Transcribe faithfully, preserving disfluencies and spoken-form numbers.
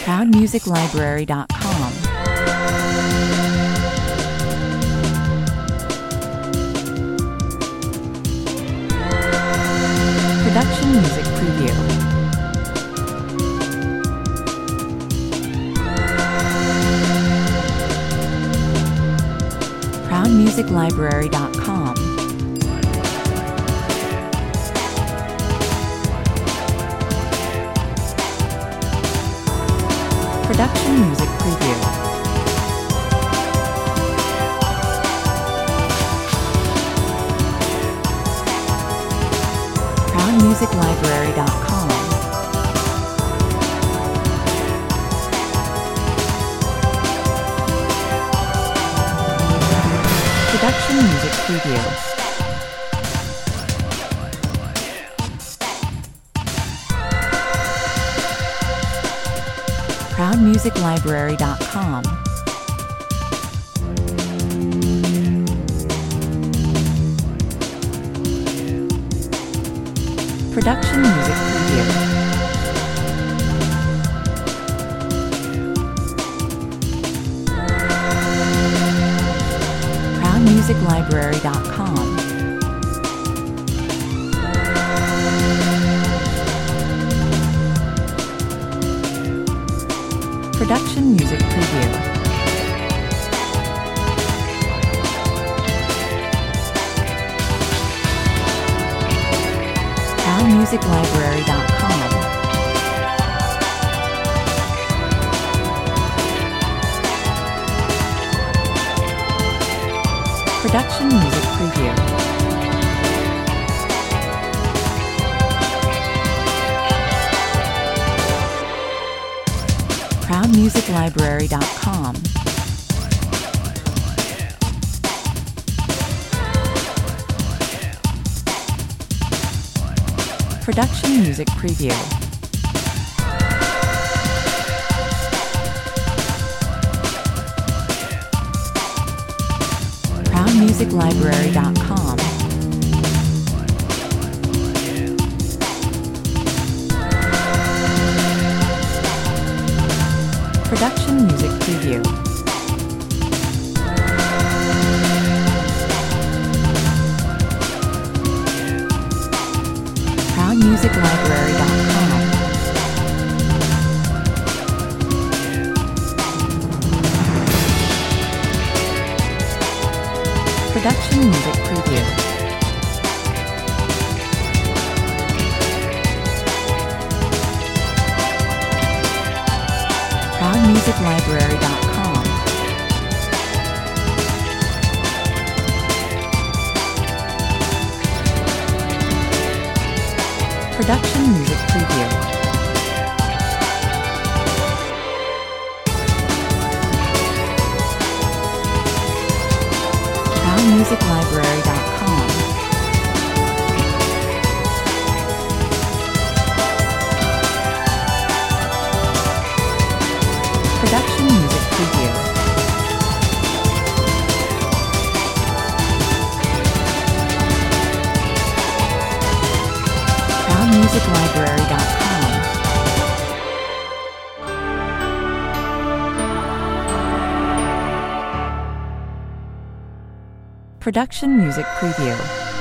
proud music library dot com. Production Music Preview. proud music library dot com. Production Music Preview. proud music library dot com. Production Music Preview. proud music library dot com. Production Music Preview. proud music library dot com. Production Music Preview. proud music library dot com. Production Music Preview. proud music library dot com. Production Music Preview. proud music library dot com. Production Music Preview. proud music library dot com. Production Music Preview. proud music library dot com. Production Music Preview. proud music library dot com. Production Music Preview. proud music library dot com. Production Music Preview.